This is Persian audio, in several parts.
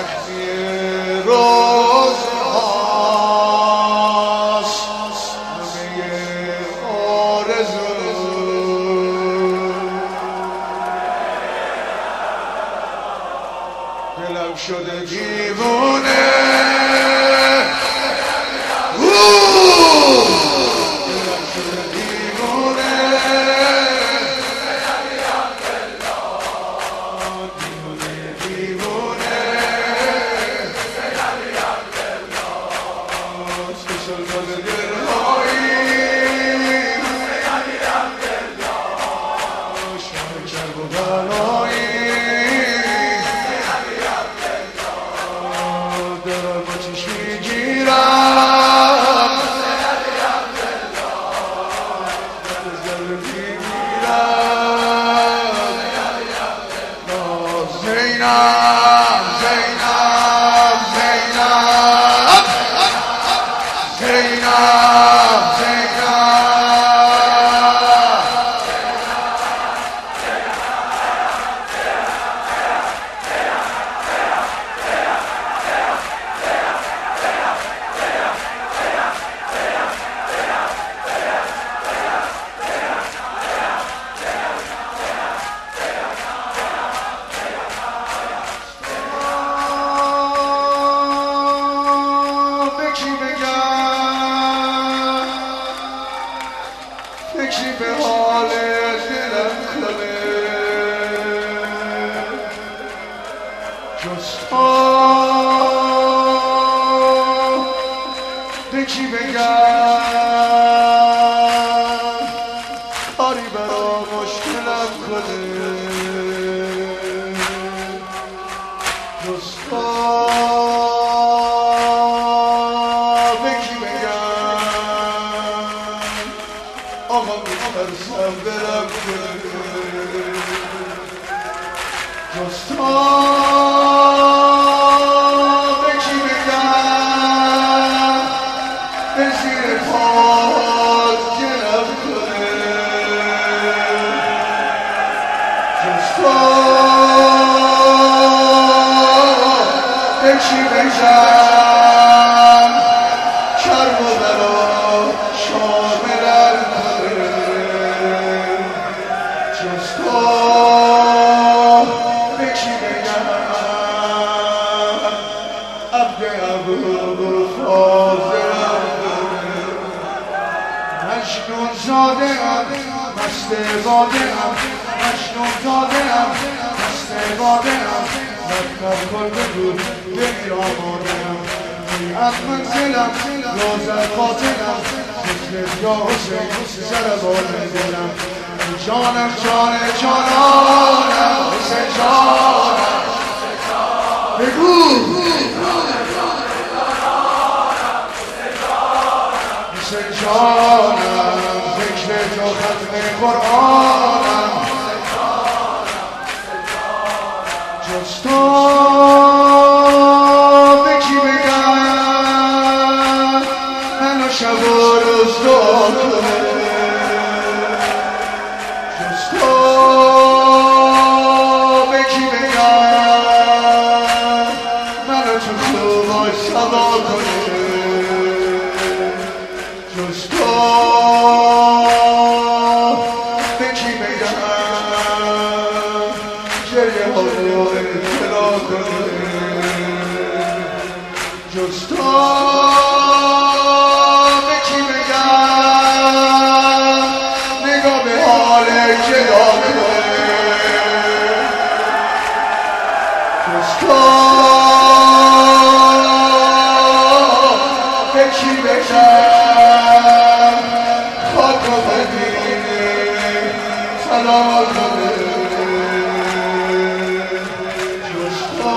سختی روزهاست همه آرزو دلم شده دیوونه فکری به حال دلم کنه جز تو به کی بگم کاری برا مشکلم کنه جز تو آقا میترسم برم جز تو به کی بگم به زیر پاد گرم کنه جز تو به کی بگم کرب و بلا شاملم جز تو به کی بگم عبد ابو فاضلم مجنون زاده ام مست باده ام مجنون زاده ام مست باده ام زدم گل بگو دلی آماده ام از منزلم روزن قاتلم مثل یا حسین سربان دلم جانم جان جانانم حسین جانم بگو حسین جانم فکر تو ختم قرآنم جز تو به کی بگم منو شب و روز دعا کنه جز تو به کی بگم منو تو خوباش صدا کنه جز تو به کی بگم گریه ها رو اطلاع کنه جز تو به کی بگم نگاه به حال جدا کنه جز تو به کی بگم خاک و مدینه سلام کنه جز تو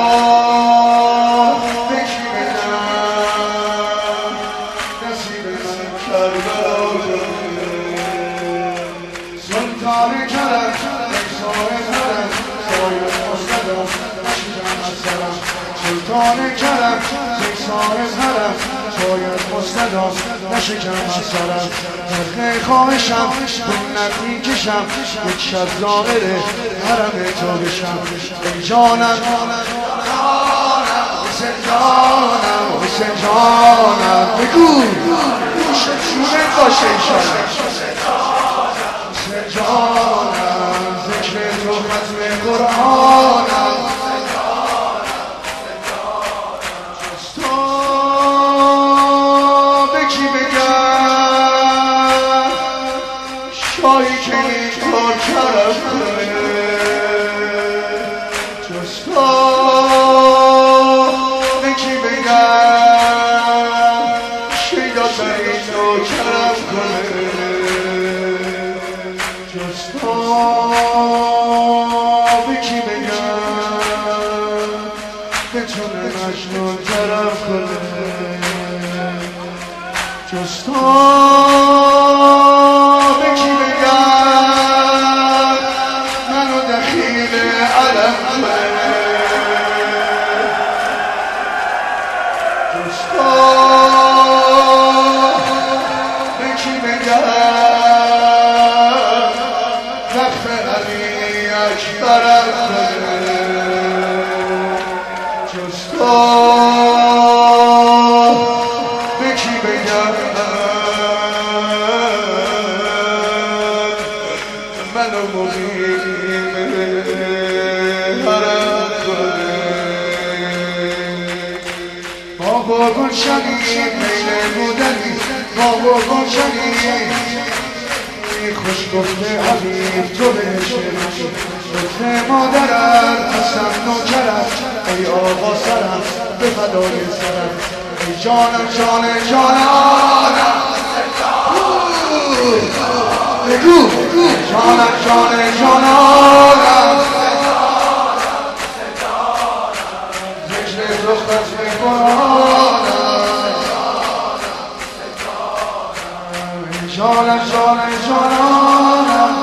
به کی بگم نصیب من کربلا کنه سلطان کرم اکسار کرم سایت مستدام نشیدم از سرم سلطان کرم اکسار کرم سایت مستدام نشکم از سرم نرخه خواهشم کنت میکشم یک شب زائر حرم تو بشم ای جانم حسین جانم حسین جانم بگو گوش جونت باشه ایشالا حسین جانم ذکر تو ختم قرآنم تو به کی بگم شایی که این کار کرم کنه جز تو به کی بگم شیدا ترین نوکرم کنه جز تو به کی بگم بتونه مجنون ترم کنه جز تو به کی بگم منو دخیل علم کنه جز تو به کی بگم وقت علی اکبرم کنه جز تو به کی بگم منو مقیم حرم کنه باغ و گلشنی میل بودنی باغ و گلشنی خوش گفته حبیب تو بهش بشی گفته مادرم حسن نوکرم ای آقا سرم به فدای سرم ای جانم جان جانانم بگو جانم جان جانانم ذکر تو ختم قرآنم جانم جان جانانم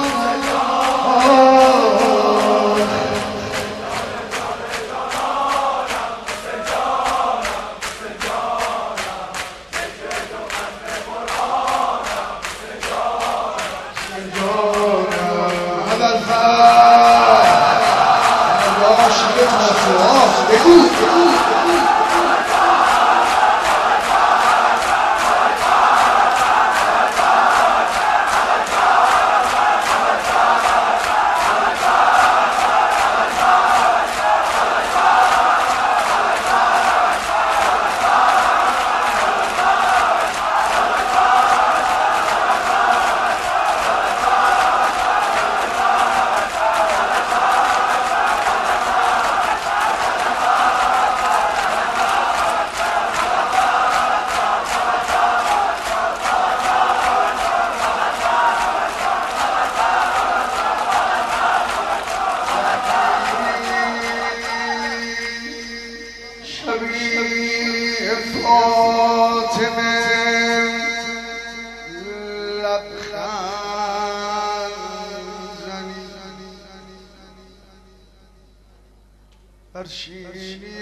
فاطمه لبخند زنی بر شیرینی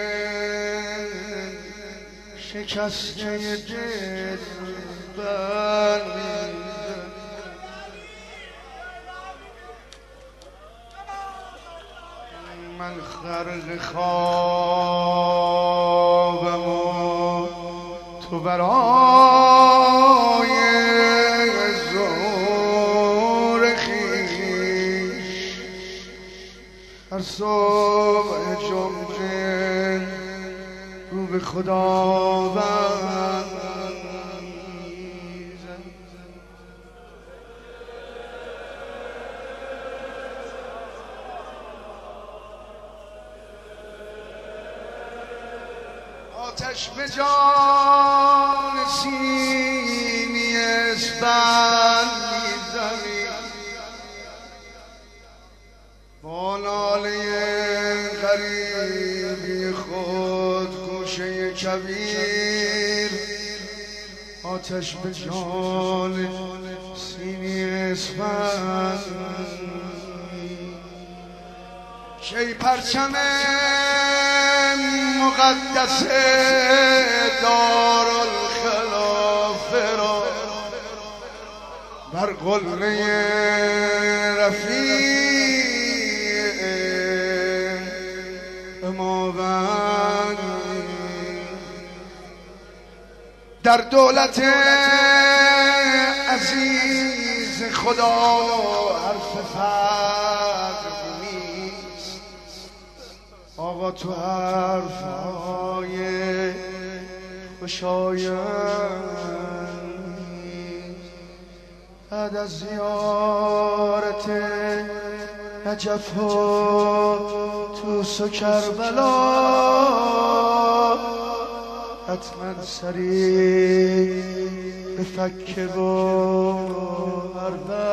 شکسته دل برمی‌زنی من خرق خوابم و تو برای زور خویش هر صبح جمعه رو به خداوند آتش به جان سینی اسفند می‌زنی با ناله غریبی خود گوشه کبیر آتش به جان سینی اسفند کی پرچم مقدس دارالخلافه را بر قله رفیع ما بند در دولت عزیز خدا حرف فقر نیست. آقا تو حرفهای خوشایند بعد از زیارت نجف و توس و کربلا حتما سری به فکه و عربد